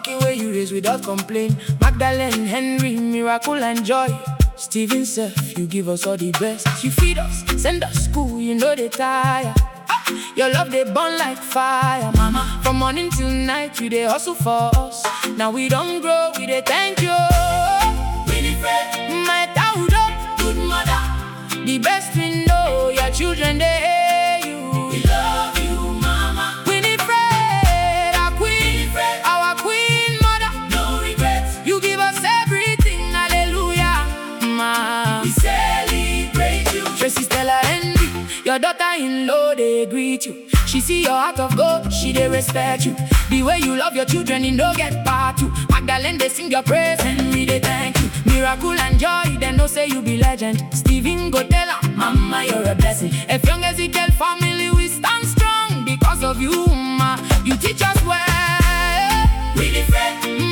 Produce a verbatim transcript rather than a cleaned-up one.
pikin wey you raise without complaint. Magdalene, Henry, Miracle and Joy. Stephen Self, you give us all the best. You feed us, send us school, you know they tire. Your love they burn like fire, mama. From morning till night, you they hustle for us. Now we don't grow, we they thank you. Winifred, my Taudo, good mother. The best we know, your children they hate you. We love you, mama. Winifred, our queen, Winifred, our queen mother. No regrets, you give us everything, hallelujah, ma. We celebrate you. Tracy, Stella, Henry, your daughter-in-law, they greet you. She see your heart of gold, she they respect you. The way you love your children, you no get part two. Magdalene, they sing your praise, Henry, they thank you. Miracle and Joy, they know say you be legend. Stephen go tell her, mama, you're a blessing. If young Ezekiel family, we stand strong because of you, ma. You teach us well. Winifred,